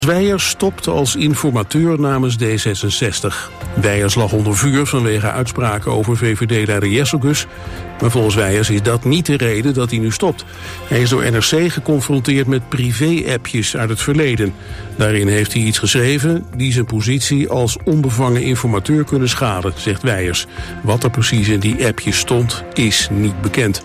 Wijers stopte als informateur namens D66. Wijers lag onder vuur vanwege uitspraken over VVD-leider Jesselgus. Maar volgens Wijers is dat niet de reden dat hij nu stopt. Hij is door NRC geconfronteerd met privé-appjes uit het verleden. Daarin heeft hij iets geschreven die zijn positie als onbevangen informateur kunnen schaden, zegt Wijers. Wat er precies in die appjes stond, is niet bekend.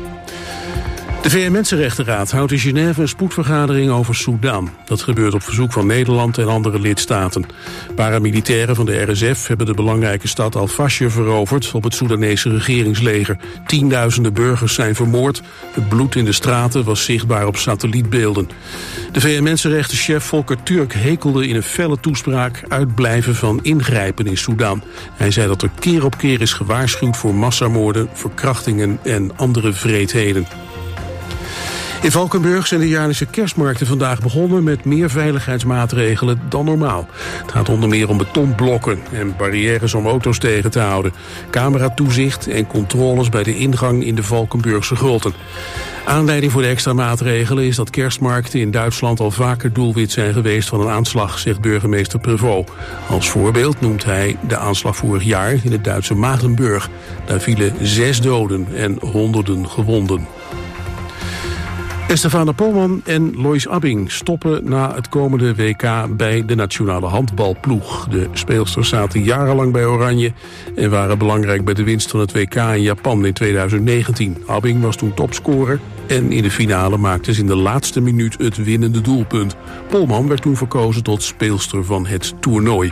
De VN-Mensenrechtenraad houdt in Genève een spoedvergadering over Soedan. Dat gebeurt op verzoek van Nederland en andere lidstaten. Paramilitairen van de RSF hebben de belangrijke stad Al-Fasher veroverd op het Soedanese regeringsleger. Tienduizenden burgers zijn vermoord. Het bloed in de straten was zichtbaar op satellietbeelden. De VN-Mensenrechtenchef Volker Turk hekelde in een felle toespraak uitblijven van ingrijpen in Soedan. Hij zei dat er keer op keer is gewaarschuwd voor massamoorden, verkrachtingen en andere wreedheden. In Valkenburg zijn de jaarlijkse kerstmarkten vandaag begonnen met meer veiligheidsmaatregelen dan normaal. Het gaat onder meer om betonblokken en barrières om auto's tegen te houden, cameratoezicht en controles bij de ingang in de Valkenburgse grotten. Aanleiding voor de extra maatregelen is dat kerstmarkten in Duitsland al vaker doelwit zijn geweest van een aanslag, zegt burgemeester Prevot. Als voorbeeld noemt hij de aanslag vorig jaar in het Duitse Magdeburg. Daar vielen 6 doden en honderden gewonden. Estefana Polman en Lois Abbing stoppen na het komende WK bij de nationale handbalploeg. De speelsters zaten jarenlang bij Oranje en waren belangrijk bij de winst van het WK in Japan in 2019. Abbing was toen topscorer en in de finale maakte ze in de laatste minuut het winnende doelpunt. Polman werd toen verkozen tot speelster van het toernooi.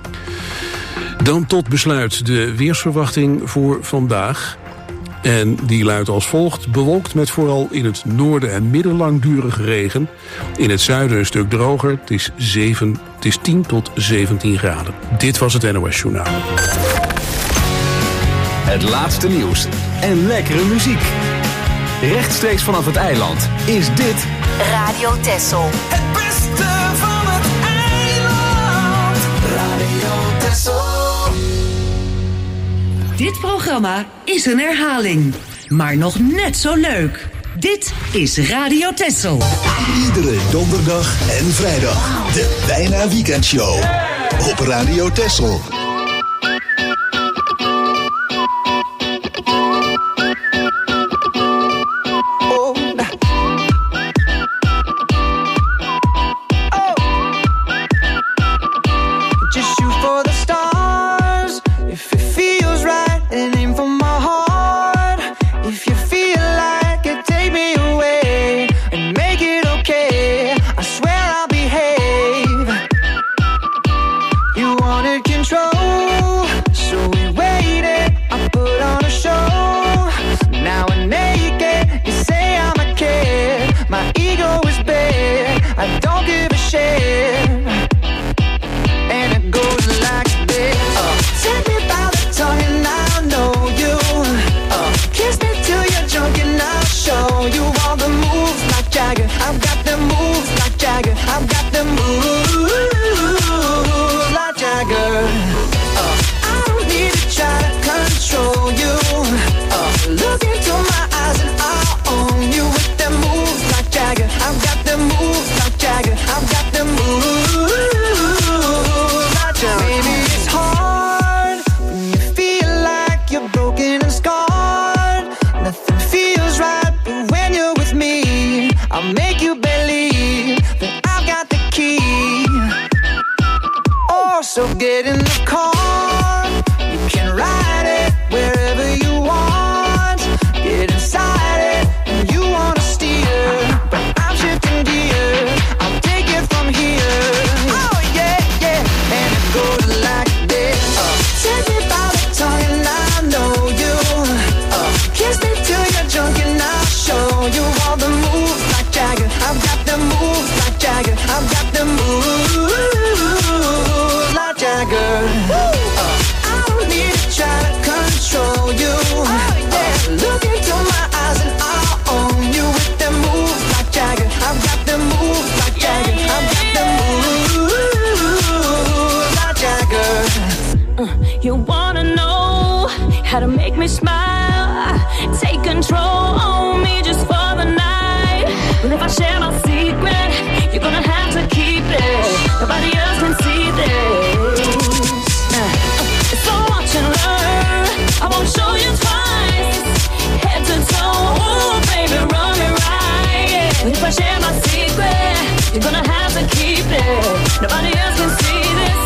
Dan tot besluit de weersverwachting voor vandaag. En die luidt als volgt: bewolkt met vooral in het noorden en midden langdurige regen. In het zuiden een stuk droger. Het is 10 tot 17 graden. Dit was het NOS Journaal. Het laatste nieuws en lekkere muziek. Rechtstreeks vanaf het eiland is dit Radio Texel. Het beste van het eiland. Radio Texel. Dit programma is een herhaling, maar nog net zo leuk. Dit is Radio Texel. Iedere donderdag en vrijdag de Bijna Weekendshow op Radio Texel. So get in the car, you can ride it wherever you want. Get inside it, and you wanna steer, but I'm shifting gear. I'll take it from here. Oh yeah, yeah, and it goes like this. Take me by the tongue and I know you. Kiss me till you're drunk and I'll show you all the moves like Jagger. I've got the moves like Jagger. I've got the moves. I don't need to try to control you. Look into my eyes and I'll own you with them moves like Jagger. I've got them moves like Jagger. I've got them moves like Jagger. You wanna know how to make me smile? Take control on me just for the night. But if I share my secret, you're gonna have to keep it. keep it. Nobody else can see this.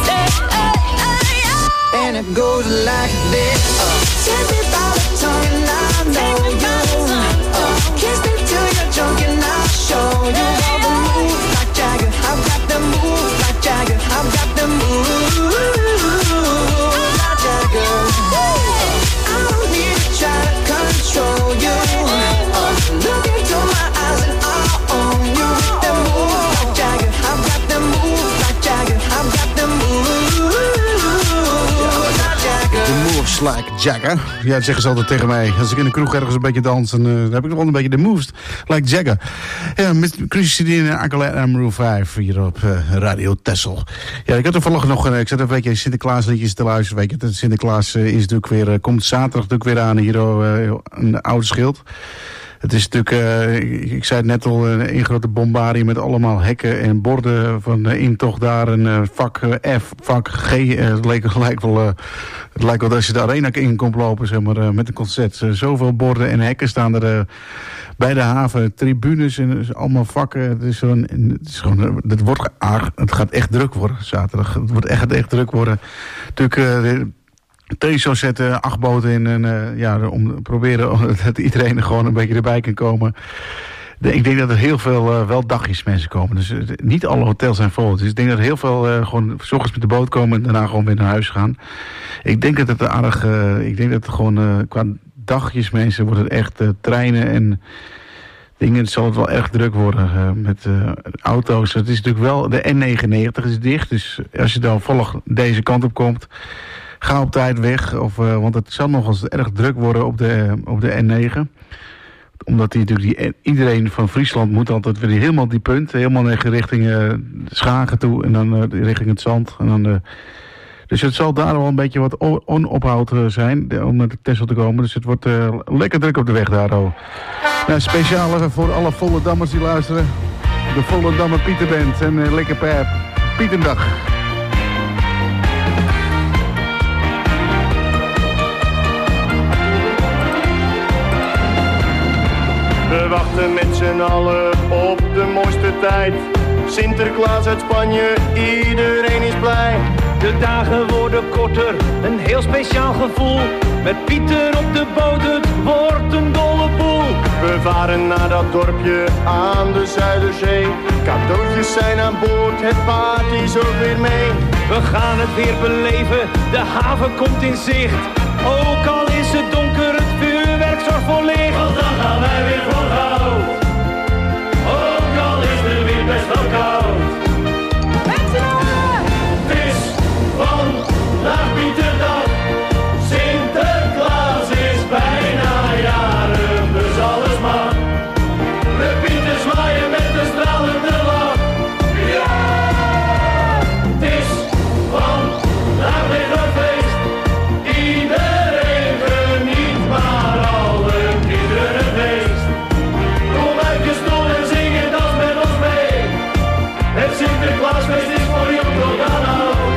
And it goes like this. Take me by the tongue and I know you. Kiss me till you're drunk and I'll show you all the moves like Jagger. I've got the moves like Jagger. I've got the moves like Jagger. I don't need to try to control you. Look into my eyes and I'll own you with the moves like Jagger. I've got the moves like Jagger. I've got the moves. De moves like Jagger. Ja, dat zeggen ze altijd tegen mij. Als ik in de kroeg ergens een beetje dans, dan heb ik nog wel een beetje de moves like Jagger. Ja, met Christine Aguilera en Maroon 5 hier op Radio Texel. Ja, ik had toevallig nog, ik zat een beetje Sinterklaas liedjes te luisteren. Weet je, Sinterklaas is natuurlijk weer, komt zaterdag natuurlijk weer aan hier een oude schild. Het is natuurlijk, ik zei het net al, een grote bombardie met allemaal hekken en borden van intocht daar. Een vak F, vak G. Het lijkt wel dat je de arena in komt lopen, zeg maar, met een concert. Zoveel borden en hekken staan er bij de haven. Tribunes en allemaal vakken. Het gaat echt druk worden zaterdag. Het wordt echt druk worden. Natuurlijk... Teso zetten 8 boten in en om proberen dat iedereen er gewoon een beetje erbij kan komen. Ik denk dat er heel veel wel dagjes mensen komen. Dus niet alle hotels zijn vol. Dus ik denk dat er heel veel gewoon 's ochtends met de boot komen en daarna gewoon weer naar huis gaan. Ik denk dat het aardig. Ik denk dat het gewoon qua dagjes mensen wordt het echt treinen en dingen. Het zal het wel erg druk worden met auto's. Het is natuurlijk wel de N99 is dicht. Dus als je dan volg deze kant op komt. Ga op tijd weg, want het zal nog eens erg druk worden op de N9. Omdat iedereen van Friesland moet altijd weer helemaal die punt. Helemaal richting Schagen toe en dan richting het zand. En dan, dus het zal daar wel een beetje wat onophoud zijn om naar de Texel te komen. Dus het wordt lekker druk op de weg daar. Nou, speciaal voor alle Vollendammers die luisteren. De Volendammer Pieterband en lekker per Pietendag. We wachten met z'n allen op de mooiste tijd. Sinterklaas uit Spanje, iedereen is blij. De dagen worden korter, een heel speciaal gevoel. Met Pieter op de boot, het wordt een dolle boel. We varen naar dat dorpje aan de Zuiderzee. Cadeautjes zijn aan boord, het paard is ook weer mee. We gaan het weer beleven, de haven komt in zicht. Ook al is het donker, het vuurwerk zorgt voor licht. Want dan gaan wij weer voor goud. Ook al is de wind best wel koud. Het is vandaag Pieterdag. Sinterklaas is bijna jarig, dus alles mag. We Pieter zwaaien met een stralende lach. Ja! Het is vandaag weer een feest. Iedereen geniet, maar alle kinderen het meest. Kom uit je stoel en zing en dans met ons mee. Het Sinterklaasfeest is voor jou tot aan oud.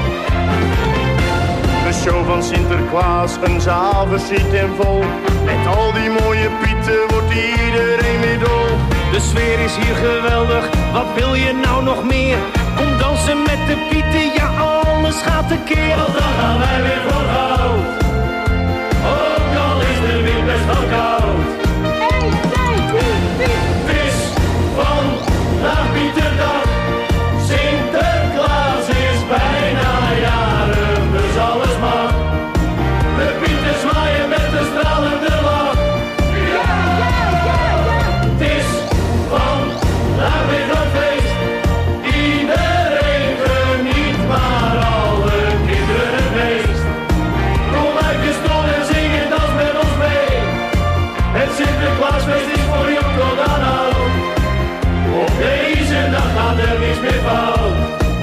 De show van Sinterklaas, een zaal versierd en vol. Met al die mooie pieten wordt iedereen weer dol. De sfeer is hier geweldig, wat wil je nou nog meer? Kom dansen met de pieten, ja alles gaat tekeer. Want dan gaan wij weer voor goud. Ook al is de wind best wel koud. 1, 2, 3, 4. Het is vandaag Pieterdag. Sinterklaas is bijna jarig, dus alles mag. De Pieten zwaaien met een stralende lach. Ja, ja, ja, ja. Het is vandaag weer een feest. Iedereen geniet, maar alle kinderen het meest. Kom uit je stoel en zing en dans met ons mee. Het Sinterklaasfeest is voor jong tot aan oud. Op deze dag gaat er niks meer fout.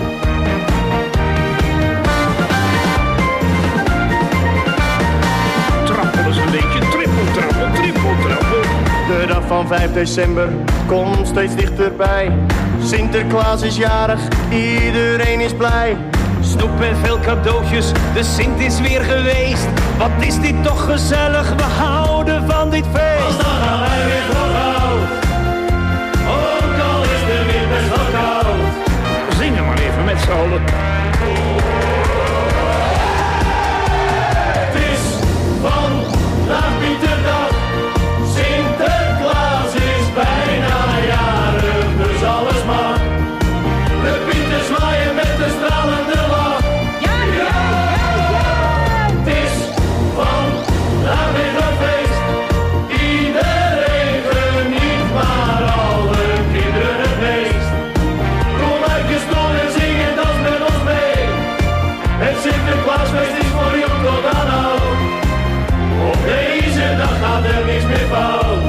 Trappel is een beetje trippeltrappel, trippeltrappel. De dag van 5 december komt steeds dichterbij. Sinterklaas is jarig, iedereen is blij. Snoep en veel cadeautjes, de Sint is weer geweest. Wat is dit toch gezellig, we houden van dit feest. Want dan gaan wij weer voor goud. Ook al is de wind best wel koud. zomer. Het is vandaag Pieterdag, Sinterklaas is bijna jarig, dus alles mag. De Pieten zwaaien met de stralende lach. Ja, ja, ja, ja. Het is vandaag weer een feest. Iedereen geniet, maar alle kinderen het meest. Kom uit je stoel en zing en dans met ons mee. Het Sinterklaasfeest is voor jong tot aan oud. Op deze dag gaat er niks meer fout.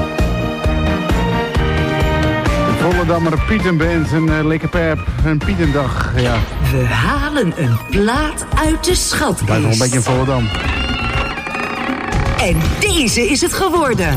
Volendammer Pietenband, een lekker pep, een Pietendag, ja. We halen een plaat uit de schatkist. Blijft nog een beetje in Volendam. En deze is het geworden.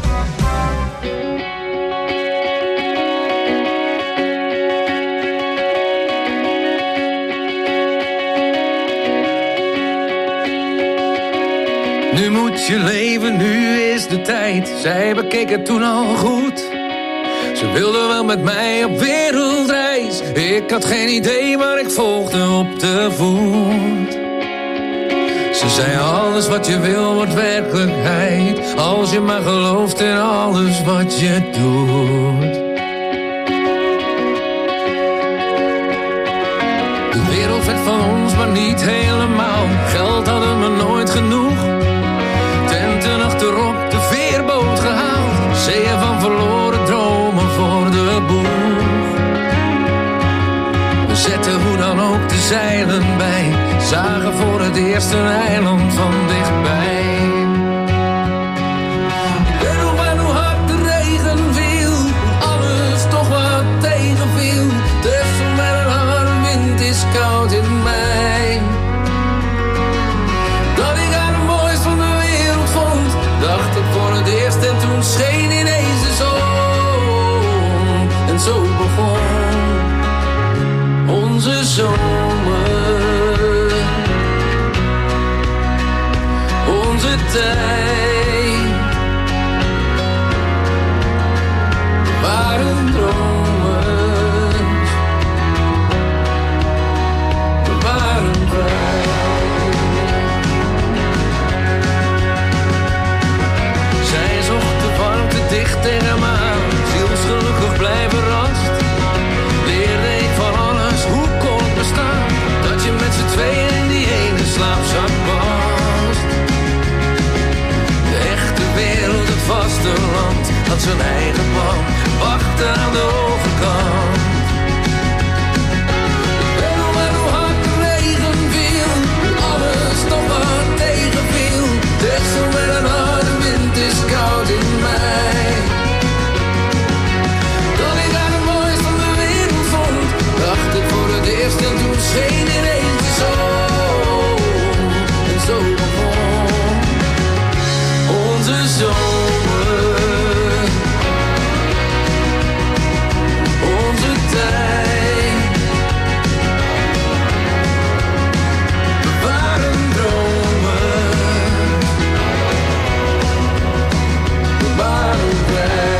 Nu moet je leven, nu is de tijd. Zij bekeek het toen al goed. Ze wilde wel met mij op wereldreis. Ik had geen idee, maar ik volgde op de voet. Ze zei alles wat je wil wordt werkelijkheid. Als je maar gelooft in alles wat je doet. De wereld werd van ons, maar niet helemaal. Geld hadden we nooit genoeg. Tenten achterop, de veerboot gehaald. Zeeën van verloren dromen voor de boeg. We zetten hoe dan ook de zeilen bij. Zagen voor het eerst een eiland van dichtbij. Ik weet nog maar hoe hard de regen viel. Alles toch wat tegenviel. Tussen met een harde wind is koud in mei. Dat ik haar het mooist van de wereld vond. Dacht ik voor het eerst en toen scheen ineens de zon. En zo begon onze zomer. Onze tijd. We waren dromers. We waren vrij. Zij zocht de warmte dicht tegen me aan. Zielsgelukkig blijven rast. Leerde ik van alles, hoe kon het bestaan? Dat je met z'n tweeën in die ene slaapzak past. De echte wereld, het vasteland, had zijn eigen plan. Wachten aan de overkant. Ik weet nog maar hoe hard de regen viel. Alles toch wat tegenviel. Deksel met een harde wind is koud in mei. Dat ik haar het mooist van de wereld vond. Dacht ik voor het eerst en toen scheen ineens de zon. En zo begon onze zomer. Onze tijd. We waren dromers. We waren vrij.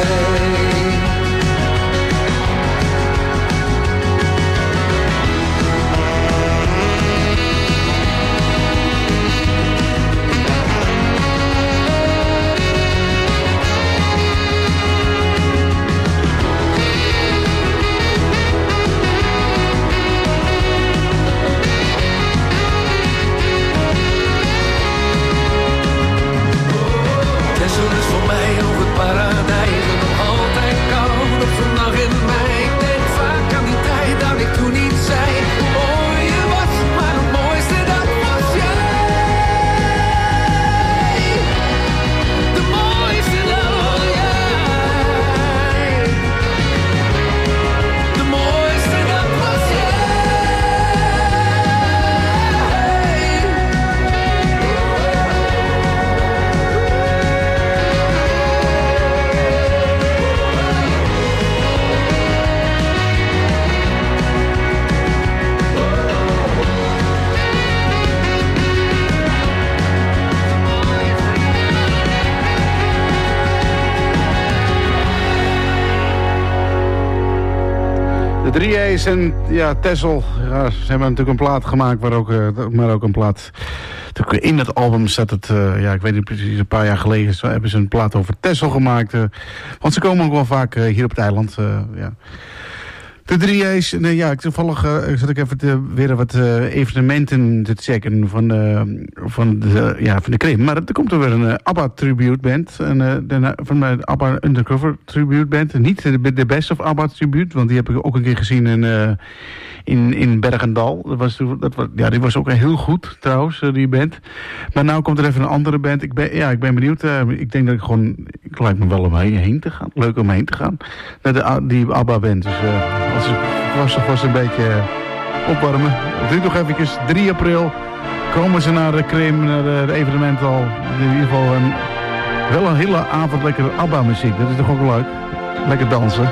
Drie A's en ja, Texel. Ja, ze hebben natuurlijk een plaat gemaakt, maar ook een plaat. In dat album staat het, ik weet niet precies, een paar jaar geleden hebben ze een plaat over Texel gemaakt. Want ze komen ook wel vaak hier op het eiland. De 3 A's. Nee, toevallig zat ik even weer wat evenementen te checken van de Krim. Maar er komt er weer een ABBA tribute band. Van de ABBA Undercover tribute band. Niet de Best of ABBA tribute, want die heb ik ook een keer gezien in Bergendal. Die was ook heel goed trouwens, die band. Maar nou komt er even een andere band. Ik ben benieuwd. Ik denk dat ik lijkt me wel om heen te gaan. Leuk om heen te gaan. Naar die ABBA band. Dus als het vast een beetje opwarmen. Het duurt nog eventjes. 3 april komen ze naar de Krim, naar de evenementhal. In ieder geval wel een hele avond lekker ABBA muziek. Dat is toch ook leuk. Lekker dansen.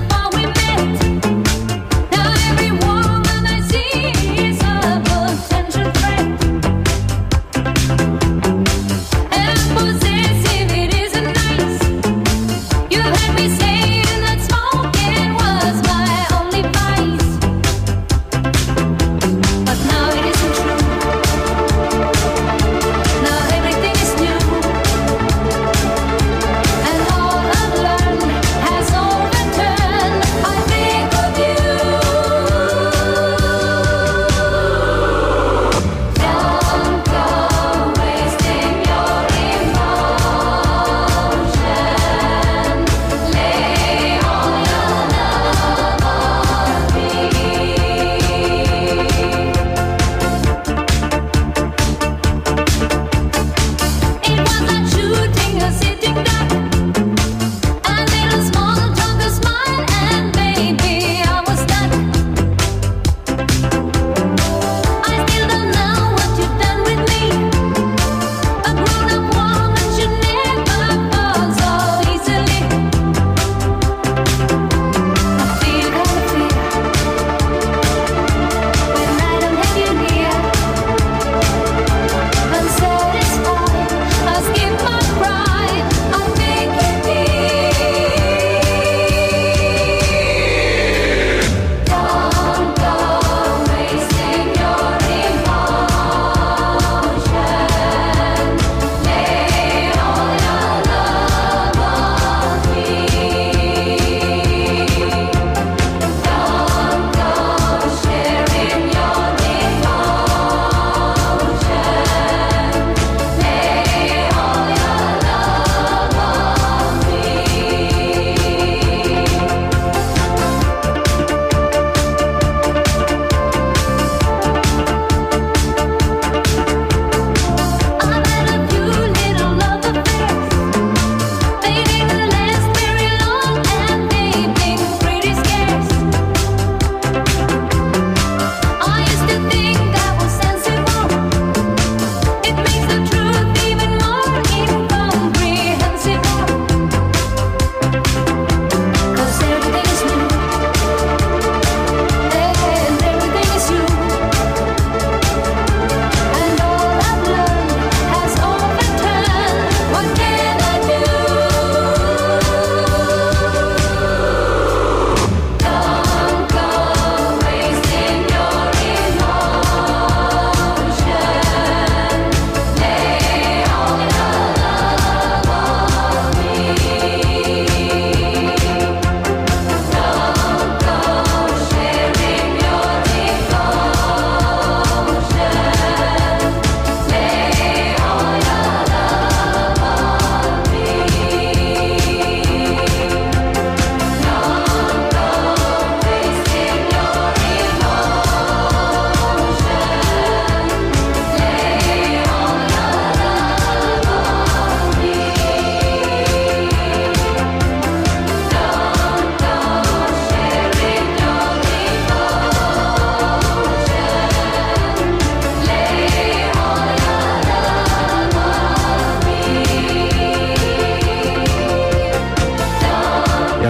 Now every woman I see is a potential.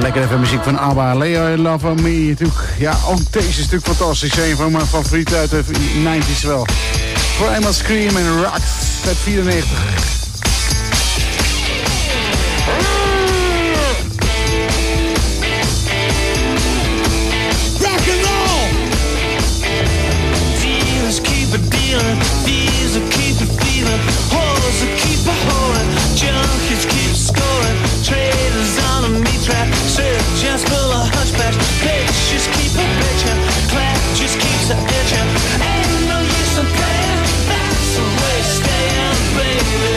Lekker even muziek van ABBA, Leo Love Me natuurlijk. Ja, ook deze stuk fantastisch. Een van mijn favorieten uit de 90's wel. Primal Scream en Rocks uit 94. Dealing, thieves will keep it feeling, hoes will keep it holding, junkies keep scoring, traders on a meat trap, surgeons full of hushbash, bitches keep a bitchin', clap just keeps a itchin', ain't no use in playing, that's the way staying, baby.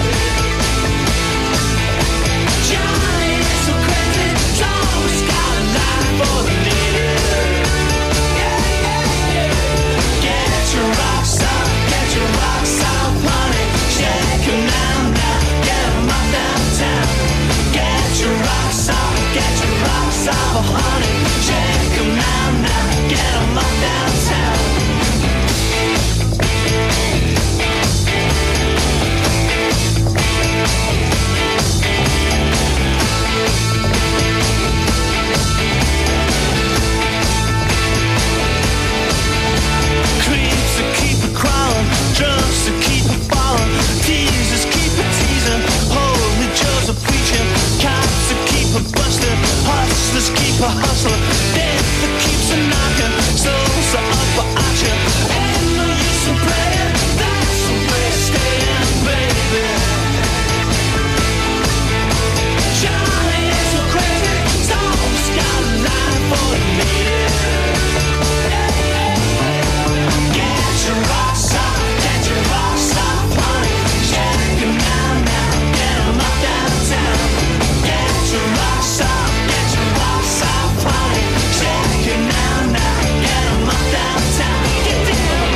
Johnny is so crazy, he's always got a line for the lady. Get your rocks off, honey. Shake 'em now, now, get 'em up downtown. Get your rocks off, honey. Shake 'em now, now, get 'em up downtown. Creeps that keep it crawling, drunks that keep it falling, teasers keep it teasing, holy Joes are preaching, cops that keep it busting, hustlers keep a hustling, death that keeps a knocking, souls are up for auction, ain't no use in playing, that's the way staying, baby. Johnny is so crazy, he's always got a line for the lady. Get your rocks off, honey. Shake 'em now, now, get 'em up downtown. Get your rocks off, honey. Shake 'em now, now, get 'em up downtown. Get down.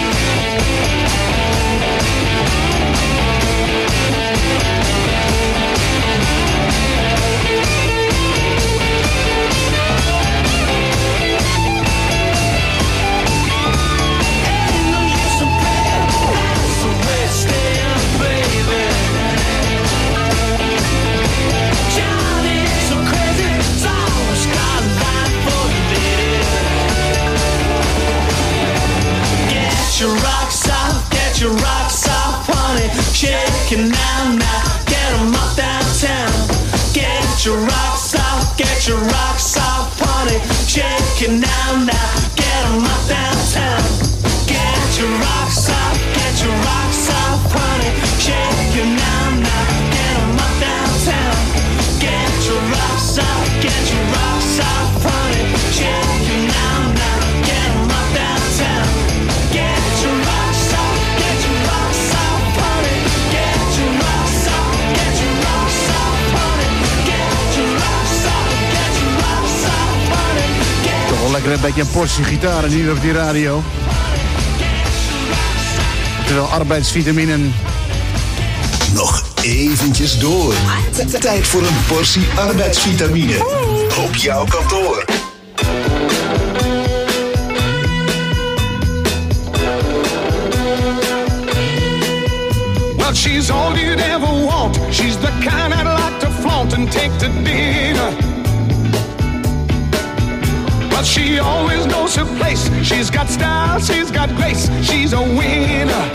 Get your rocks off, honey. Shake it now, now, get 'em up downtown. Get your rocks off, honey. Shake it now, now, get 'em up downtown. Get your rocks off, honey. Shake it now, now, get 'em up downtown. Get your rocks off, honey. Shake it now, now, get 'em up downtown. Get your rocks off, honey. Get your rocks off, honey. Get your rocks off, honey. Toch wel lekker een beetje een portie gitaar hier op die radio. Terwijl arbeidsvitaminen. Nog eventjes door. Tijd voor een portie arbeidsvitamine. Op jouw kantoor. Well, she's all you'd ever want. She's the kind I'd like to flaunt and take to dinner. But she always knows her place. She's got style, she's got grace. She's a winner.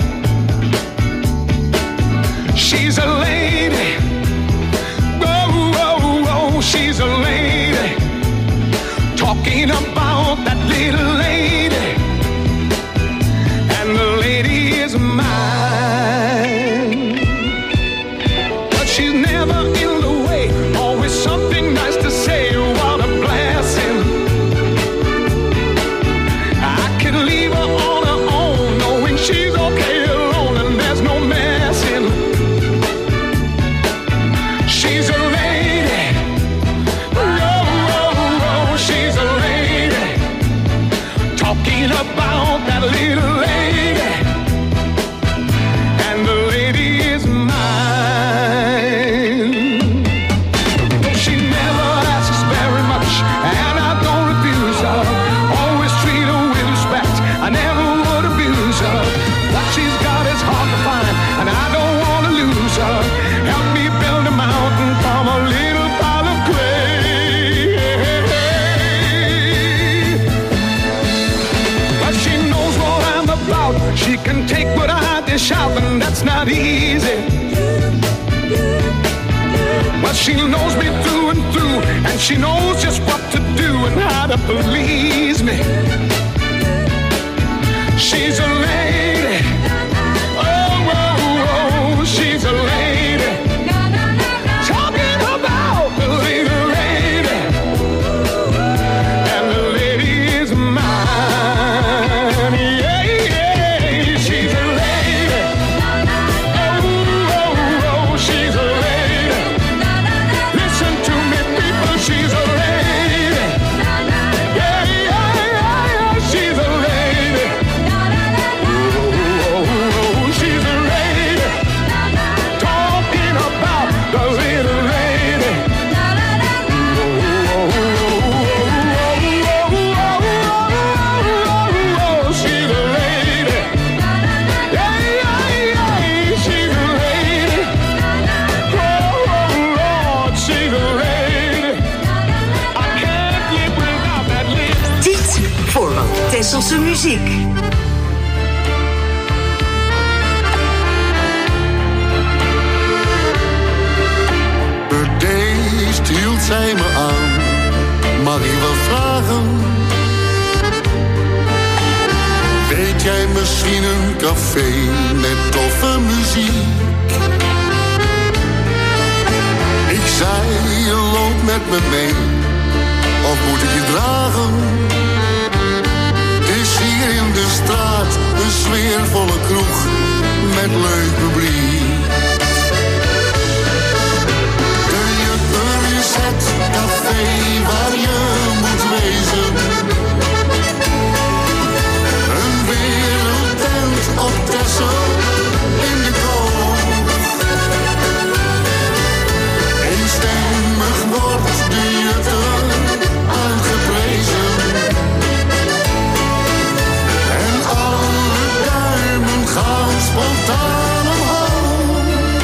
She's a lady. Whoa, whoa, whoa, she's a lady. Talking about that little lady. And the lady is mine. But she's never in the way. Always something nice to say. What a blessing. I could leave her on her own, knowing she's okay alone and there's no messing. She's a lady. Oh, oh, oh, she's a lady. Talking about that little lady. And the lady is mine. She knows me through and through, and she knows just what to do and how to please me. She's a lady. Oh, oh, oh, she's a lady. Talking about the little lady. And the lady is mine. Yeah, yeah, she's a lady. Oh, oh, oh, she's a lady. Listen to me, people, she's a lady. Yeah, yeah, yeah, yeah, she's a lady. Oh, oh, oh, she's a lady. Talking about the little lady. Oh, oh, oh, she's a lady. Yeah, yeah, yeah, she's a lady. Oh, Lord, she's a lady. I can't live without that lady. Tijd voor wat Tesselse muziek. Bedeesd hield zij me aan. Mag ik wat vragen? Weet jij misschien een café met toffe muziek? Ik zei, je loopt met me mee. Of moet ik je dragen? Het is hier in de straat een sfeervolle kroeg met leuk publiek. De Jutter is het café waar je moet wezen. Een wereldtent op Texel in de koop. Eenstemmig wordt de Jutter aangeprezen. En alle duimen gaan spontaan omhoog.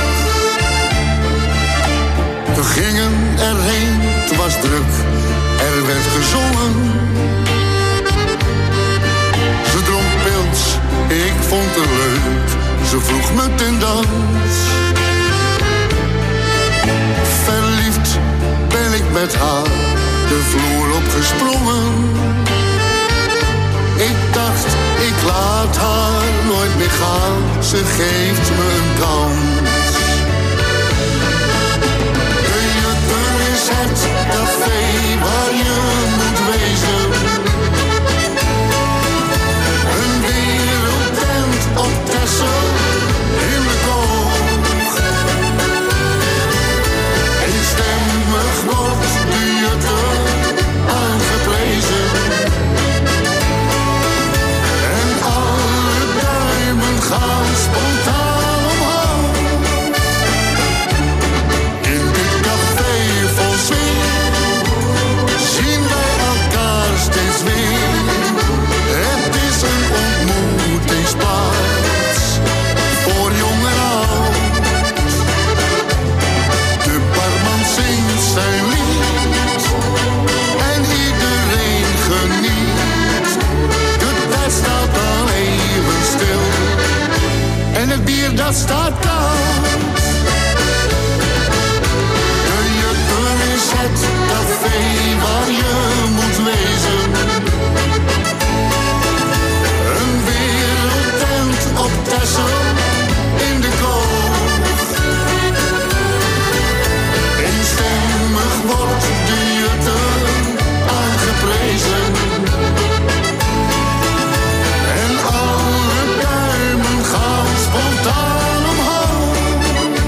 We gingen erheen, het was druk, er werd gezongen. Ze dronk pils, ik vond het leuk, ze vroeg me ten dans. Verliefd ben ik met haar, de vloer opgesprongen. Ik dacht, ik laat haar nooit meer gaan, ze geeft me een kans. De Jutter is het café waar je moet wezen. Een wereldtent op Texel in de koog. Eenstemmig wordt de Jutter aangeprezen. En alle duimen gaan spontaan omhoog. In dit café vol sfeer zien wij elkaar steeds weer. Het is een ontmoetingsplaats voor jong en oud. De barman zingt zijn lied en iedereen geniet. De tijd staat dan even stil en het bier dat staat koud. De Jutter is het café waar je moet wezen. Een wereldtent op Texel in de koog. Eenstemmig wordt de Jutter aangeprezen. En alle duimen gaan spontaan omhoog.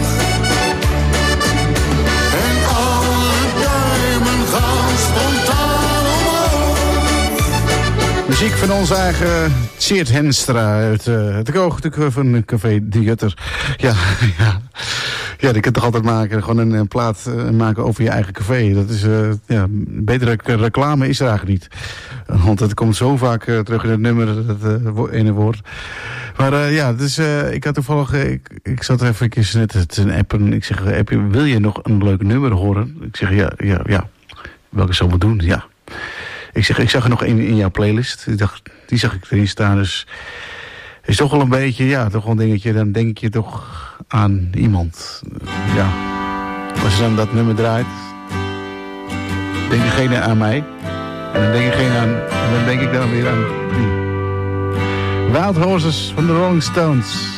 En alle duimen gaan spontaan omhoog. Muziek van onze eigen Tjeerd Henstra uit het koogtuk van Café de Jutter. Ja, ja. Ja, die kan toch altijd maken. Gewoon een plaat maken over je eigen café. Dat is, ja, betere reclame is er eigenlijk niet. Want het komt zo vaak terug in het nummer, dat ene woord. Maar ja, dus ik had toevallig, ik zat even net te appen. Ik zeg, wil je nog een leuk nummer horen? Ik zeg, ja. Welke zou ik doen? Ja. Ik zag er nog één in jouw playlist. Ik dacht, die zag ik erin staan. Dus is toch wel een beetje, ja, toch wel een dingetje. Dan denk je toch aan iemand. Ja. Als je dan dat nummer draait, denkt diegene aan mij. En dan denk ik dan weer aan die. Wild Horses van de Rolling Stones.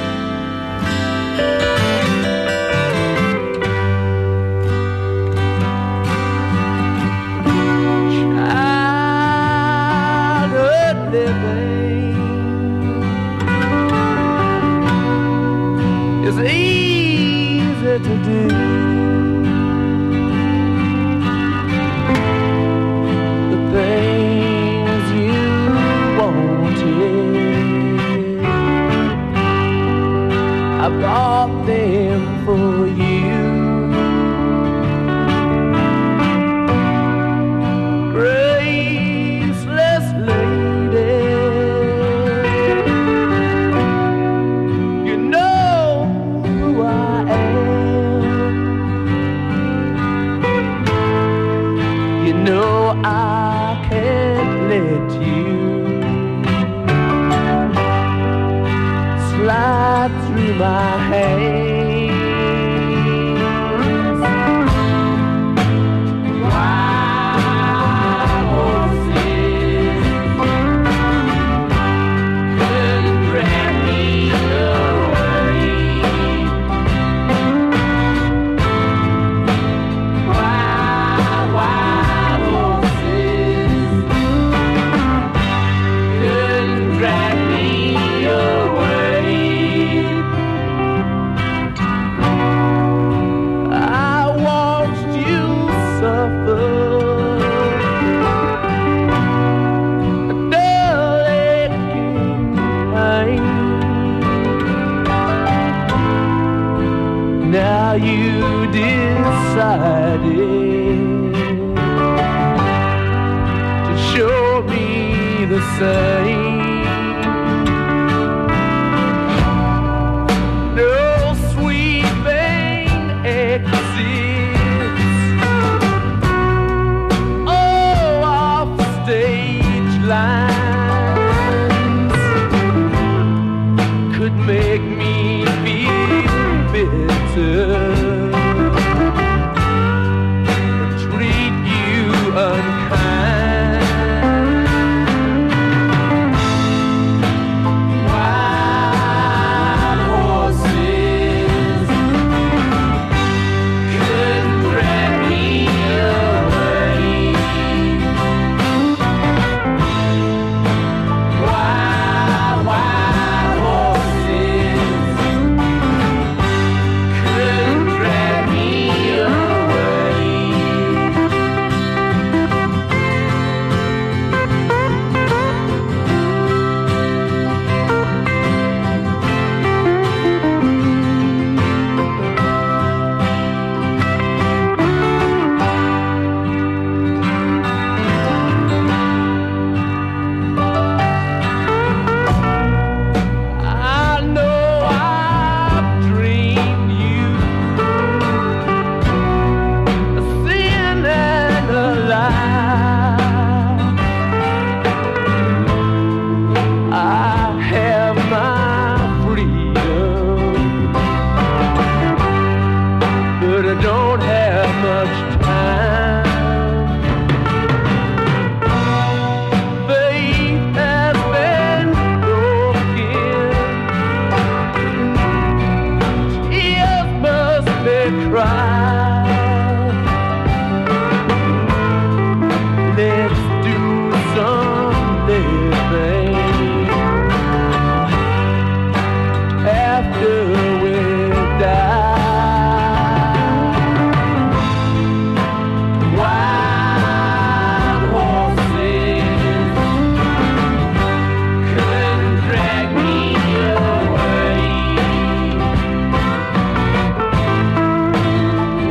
Childhood living is easy to do. I bought them for you. Graceless lady, you know who I am. You know I can't let you slide through my hands. Wild horses couldn't drag me away. Wild horses couldn't drag me away. Now you decided to show me the same. No sweet thing exists. Oh, off stage lines could make me feel bitter, treat you unkind. Wild horses couldn't drag me away. Wild horses couldn't drag me away. I know I've dreamed you a sin and a lie. I have my freedom, but I don't have much time. Faith has been broken, tears must be cried. Let's do some living after we die. Wild horses couldn't drag me away.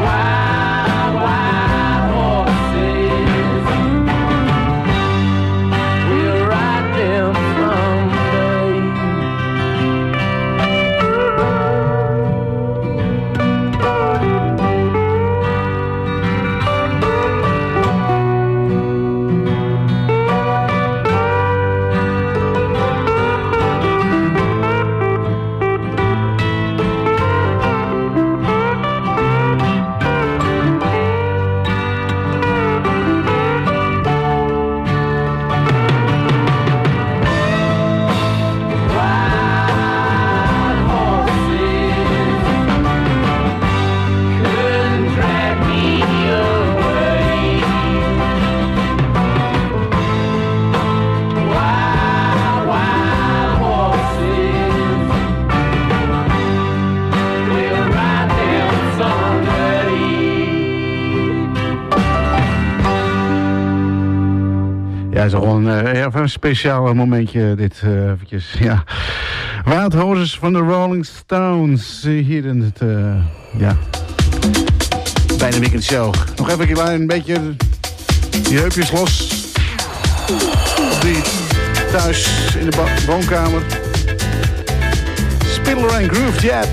Ja, is gewoon een speciaal momentje dit eventjes. Ja. Wild Horses van de Rolling Stones. Hier in het, bijna weekend show. Nog even een beetje die heupjes los. Die thuis in de woonkamer. Spiller en Groove Jet.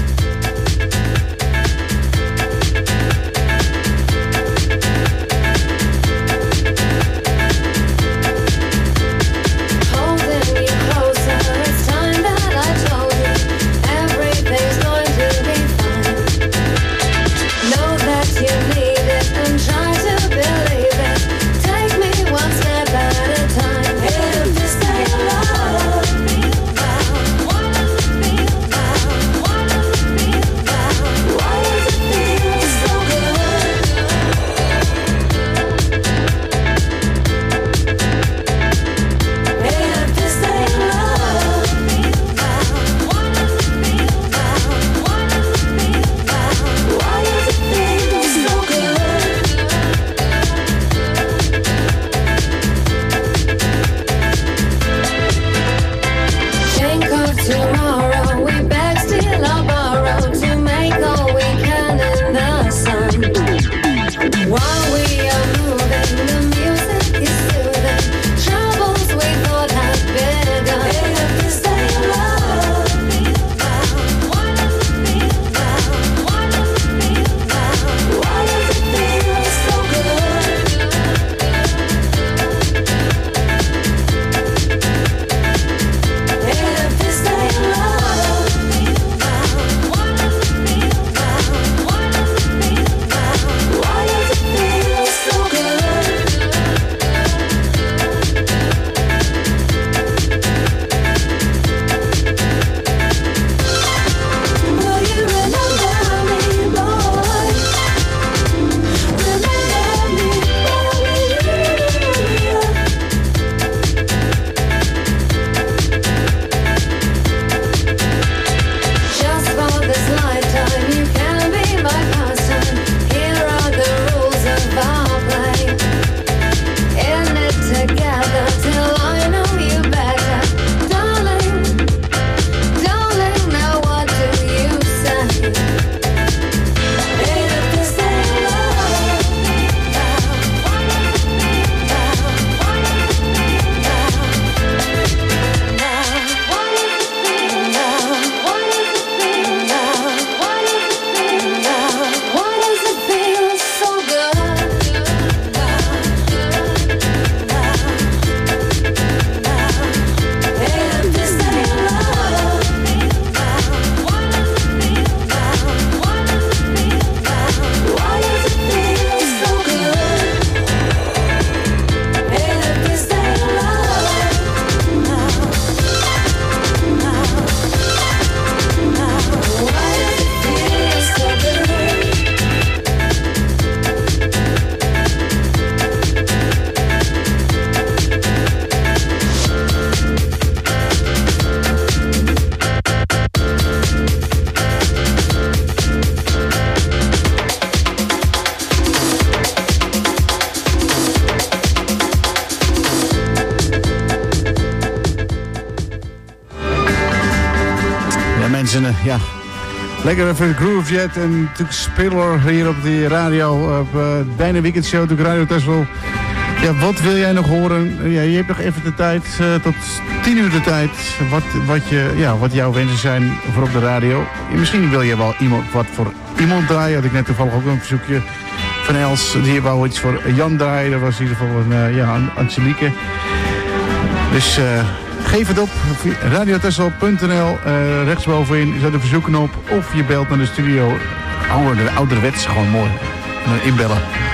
Ja, lekker even Groove Jet en natuurlijk Spiller hier op die radio, op bijna weekendshow, natuurlijk Radio Tesla. Ja, wat wil jij nog horen? Ja, je hebt nog even de tijd, tot 10 uur de tijd, wat jouw wensen zijn voor op de radio. Misschien wil je wel wat voor iemand draaien. Had ik net toevallig ook een verzoekje van Els, die wou iets voor Jan draaien. Dat was in ieder geval een Angelique. Dus geef het op, radiotessel.nl, rechtsbovenin is dat de verzoekknop. Of je belt naar de studio, ouderwets, gewoon mooi, inbellen.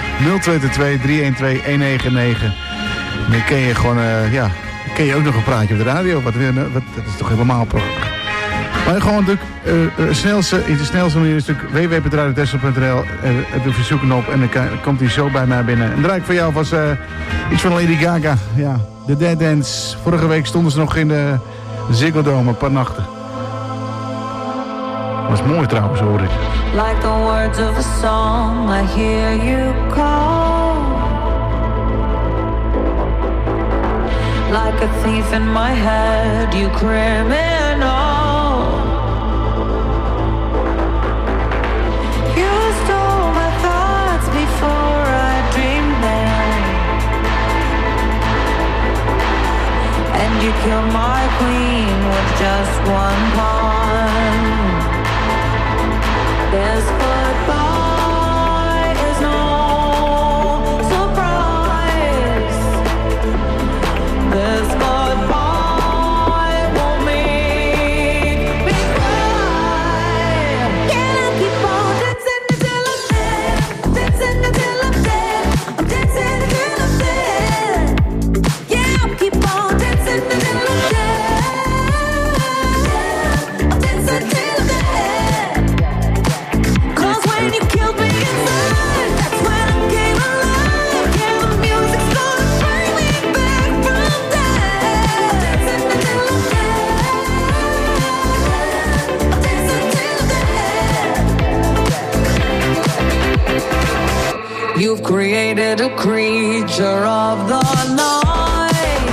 0222-312-199. Dan kun je gewoon, kun je ook nog een praatje op de radio. Dat is toch helemaal prachtig. Maar gewoon natuurlijk, de snelste manier is natuurlijk www.radiotessel.nl, de verzoekknop. En dan komt hij zo bij mij binnen. En draai ik voor jou was iets van Lady Gaga. Ja, de Dead Dance. Vorige week stonden ze nog in de Ziggo Dome een paar nachten. Dat was mooi trouwens, hoor ik. Like the words of a song, I hear you call. like a thief in my head, you criminal. You stole my thoughts before I dreamed them, and you killed my queen with just one pawn. This goodbye is no surprise. This goodbye won't make me cry. Can I keep on dancing until I'm dead? Dancing until I'm dead. I'm dancing until I'm dead. Yeah, I'll keep on dancing until I'm dead. I'm dancing until I'm dead. 'Cause when you killed me inside, that's when I came alive. Yeah, the music's gonna bring me back from death. Dancing until I'm dead. Dancing until I'm dead. You've created a creature of the night.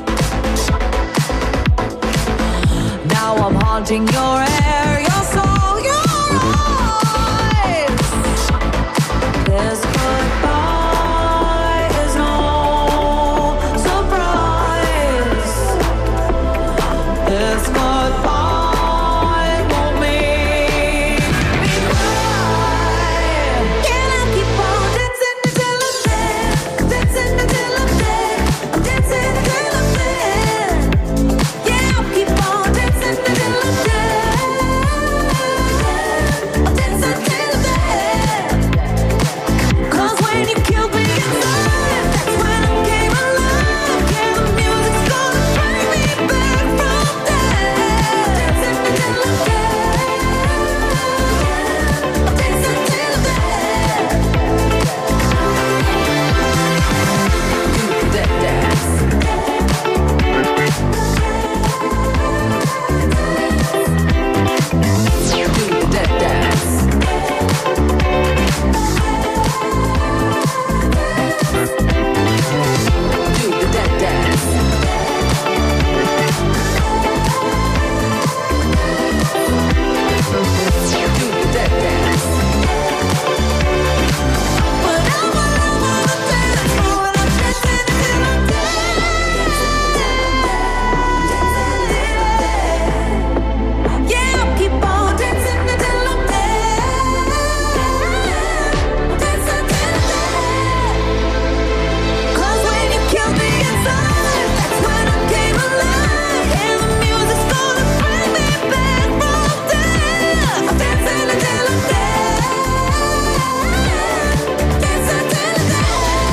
Now I'm haunting your air, your soul, your eyes. This goodbye is no surprise. This goodbye won't make me cry. Can I keep on dancing until I'm dead? Dancing until I'm dead. I'm dancing until I'm dead. Yeah, I'll keep on dancing until I'm dead. I'm dancing until I'm dead. 'Cause when you killed me inside, that's when I came alive. Yeah, the music's gonna bring me back from death. Dancing until I'm dead. Dancing until I'm dead. Do that dance. Do that dance. Do the dead dance. Do the dead dance. But I wanna dance more when I'm dancing until I'm dead. Yeah, I'll keep on dancing until I'm dead. Dancing until I'm dead. 'Cause when you killed me inside, that's when I came alive. And the music's gonna bring me back from death. I'm dancing until I'm dead. Dancing until I'm dead.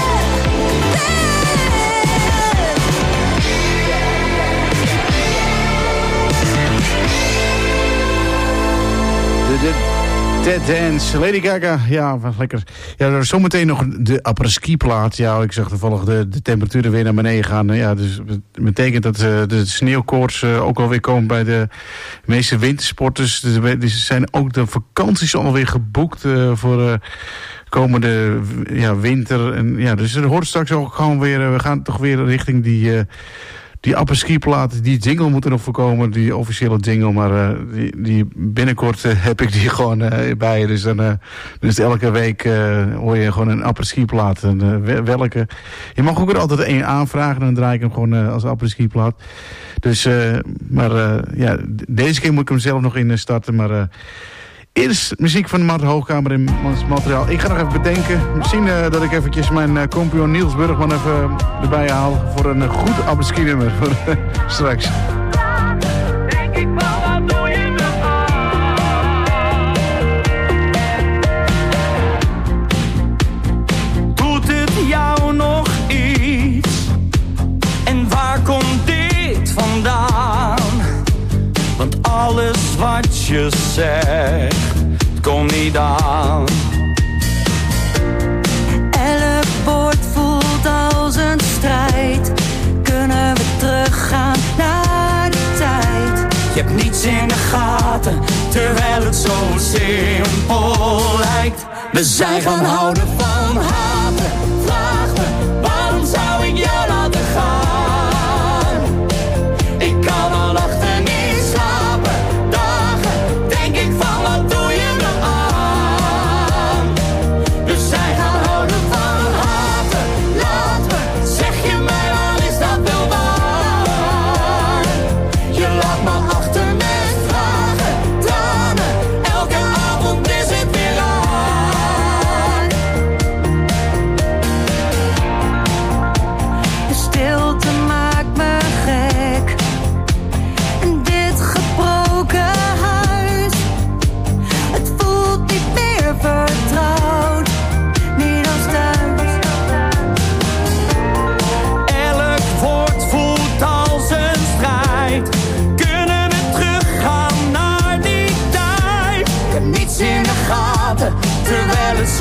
De Dead Dance, Lady Gaga, ja, wat lekker. Ja, zometeen nog de apres-ski plaat. Ja, ik zag toevallig de temperaturen weer naar beneden gaan. Ja, dus het betekent dat de sneeuwkoorts ook alweer komen bij de meeste wintersporters. Dus zijn ook de vakanties alweer geboekt voor komende winter. En ja, dus er hoort straks ook gewoon weer, we gaan toch weer richting die apres-ski-plaat, die jingle moet er nog voorkomen, die officiële jingle, maar die binnenkort heb ik die gewoon bij je. Dus dan dus elke week hoor je gewoon een apres-ski-plaat. Welke? Je mag ook er altijd één aanvragen, dan draai ik hem gewoon als apres-ski-plaat. Dus, deze keer moet ik hem zelf nog in starten, maar eerst muziek van de Marten Hoogkamer in ons materiaal. Ik ga nog even bedenken. Misschien dat ik eventjes mijn compagnon Niels Burgman even erbij haal voor een goed apres-ski nummer voor straks. Denk ik wel, wat doe je me aan? Doet het jou nog iets? En waar komt dit vandaan? Want alles wat je zegt, komt niet aan. Elk woord voelt als een strijd. Kunnen we teruggaan naar de tijd? Je hebt niets in de gaten, terwijl het zo simpel lijkt. We zijn gaan houden van haten. Vraag me, waarom zou ik jou laten gaan?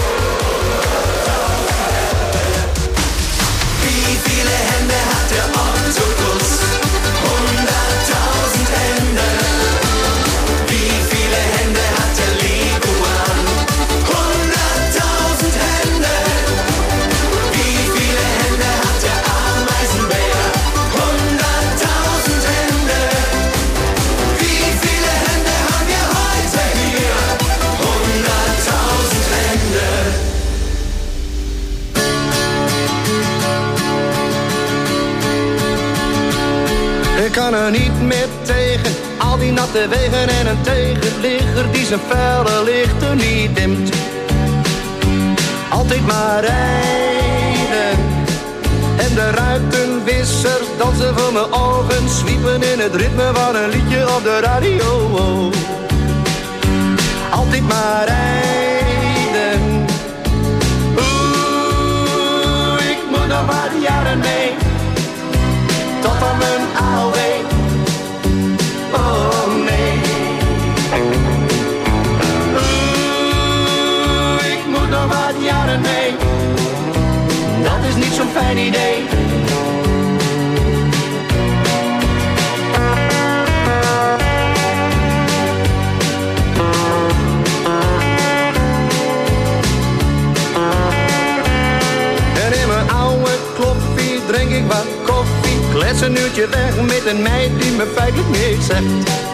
Oh, Ik kan er niet meer tegen, al die natte wegen en een tegenligger die zijn felle lichten niet dimt. Altijd maar rijden en de ruitenwissers dansen voor mijn ogen, zwiepen in het ritme van een liedje op de radio. Altijd maar rijden. Oeh, ik moet nog wat jaren mee, tot aan mijn AOW. Oh nee. Oeh, ik moet nog wat jaren mee, dat is niet zo'n fijn idee. Drink ik wat koffie, klets een uurtje weg met een meid die me feitelijk niks zegt.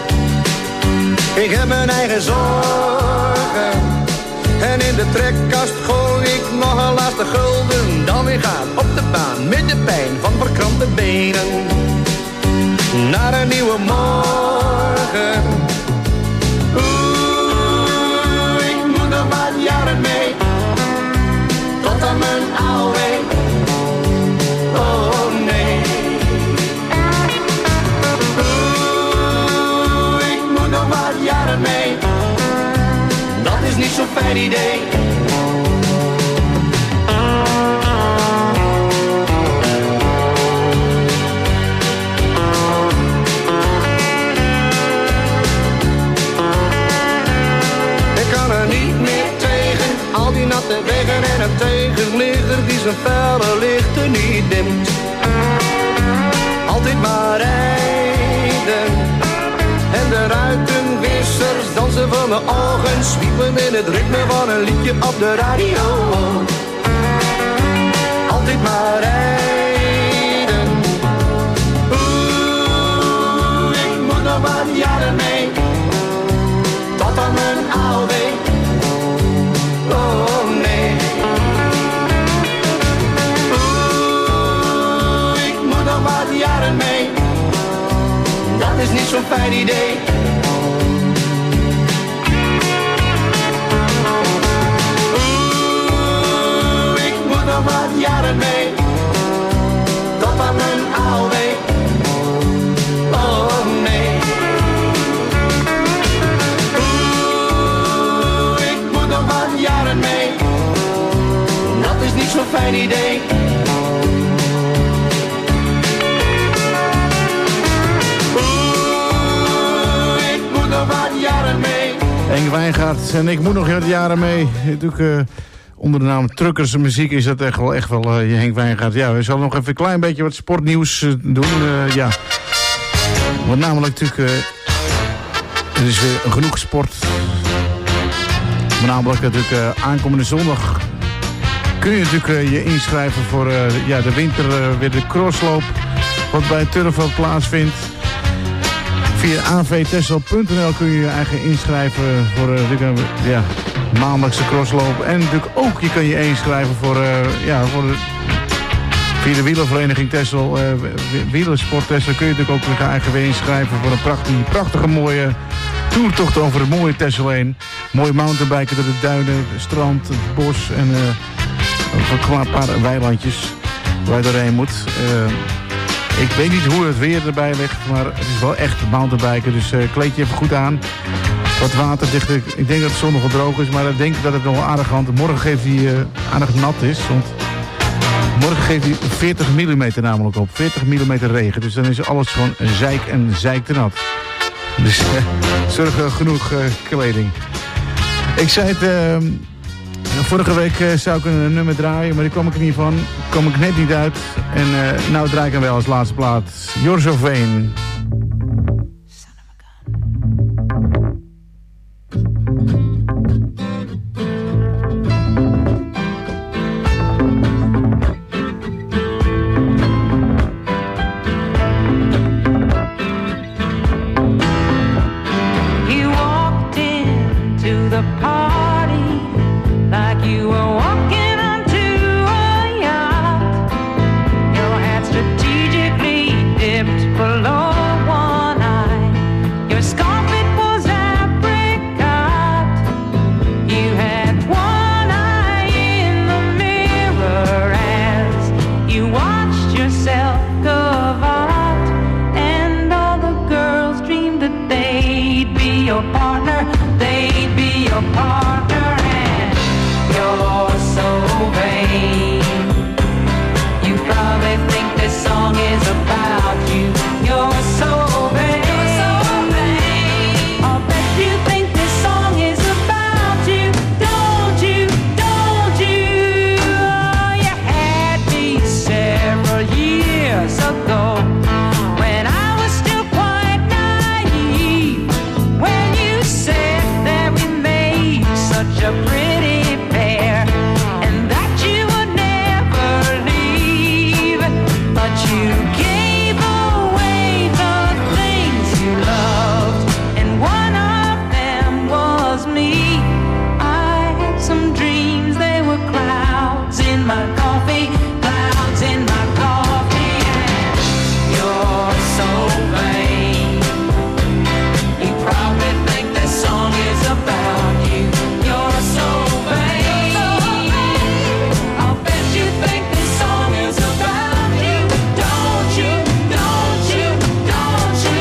Ik heb mijn eigen zorgen en in de trekkast gooi ik nog een laatste gulden. Dan weer gaan op de baan met de pijn van verkrampte benen. Naar een nieuwe morgen. Oeh, ik moet nog wat jaren mee, tot aan mijn AOW. Oh nee. Oeh, ik moet nog wat jaren mee, dat is niet zo'n fijn idee. Ik kan er niet meer tegen, al die natte wegen en een tegenligger die zijn felle lichten niet dimt. Altijd maar rijden en de ruitenwissers dansen voor mijn ogen, zwiepen in het ritme van een liedje op de radio. Altijd maar rijden. Oeh, ik moet nog wat jaren mee, tot aan mijn AOW. Oh nee. Oeh, ik moet nog wat jaren mee, dat is niet zo'n fijn idee. Oeh, ik moet nog wat jaren mee, tot aan mijn AOW. Oh nee. Oeh, ik moet nog wat jaren mee, dat is niet zo'n fijn idee. Henk Wijngaard en ik moet nog jaren mee. Natuurlijk, onder de naam Truckers Muziek is dat echt wel Henk Wijngaard. Ja, we zullen nog even een klein beetje wat sportnieuws doen. Ja. Want namelijk natuurlijk, er is weer genoeg sport. Maar namelijk natuurlijk aankomende zondag kun je natuurlijk je inschrijven voor de winter weer de crossloop. Wat bij Turfveld plaatsvindt. Via avtessel.nl kun je je eigen inschrijven voor de maandagse crossloop. En natuurlijk ook je kan je inschrijven voor via de wielervereniging Texel, wielersport Texel, kun je natuurlijk ook je eigen weer inschrijven voor een prachtige mooie toertocht over het mooie Texel heen. Mooie mountainbiken door de duinen, het strand, het bos en een paar weilandjes waar je doorheen moet. Ik weet niet hoe het weer erbij ligt, maar het is wel echt mountainbiken. Dus kleed je even goed aan. Wat waterdicht. Ik denk dat het zondag wel droog is, maar ik denk dat het nog wel aardig hand. Morgen geeft hij aardig nat is. Want morgen geeft hij 40 mm namelijk op. 40 mm regen. Dus dan is alles gewoon zeik te nat. Dus zorg genoeg kleding. Ik zei het... vorige week zou ik een nummer draaien, maar die kwam ik er niet van. Kwam ik net niet uit. En nou draai ik hem wel als laatste plaat. Jorzo Veen. You walked into the party like you were walking onto a yacht. Your hat strategically dipped below vain. You probably think this song is about you. You're so vain. I bet you think this song is about you. Don't you? Don't you? Oh, you had me several years ago when I was still quite naive. When you said that we made such a pretty pair and that you would never leave, but you gave away the things you loved, and one of them was me. I had some dreams, they were clouds in my coffee, clouds in my coffee, and you're so vain. You probably think this song is about you. You're so vain. I'll bet you think this song is about you. Don't you? Don't you? Don't you?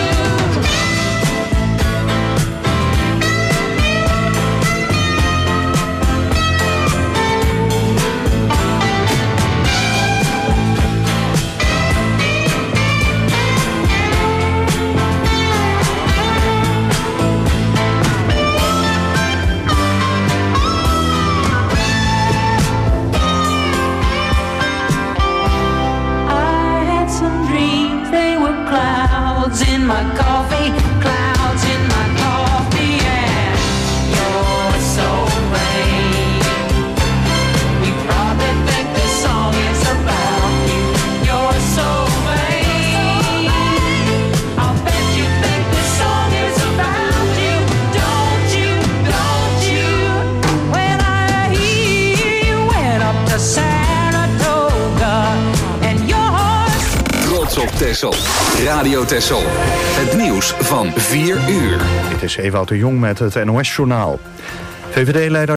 I had some dreams, they were clouds in my coffee, clouds in my coffee, and you're so vain. You probably think this song is about you. You're so vain. I'll bet you think this song is about you. Don't you? Don't you? When I hear you went up to Saratoga and your horse. Trots op Texel. Radio Texel. Het nieuws van 4 uur. Dit is Ewout de Jong met het NOS-journaal. VVD-leider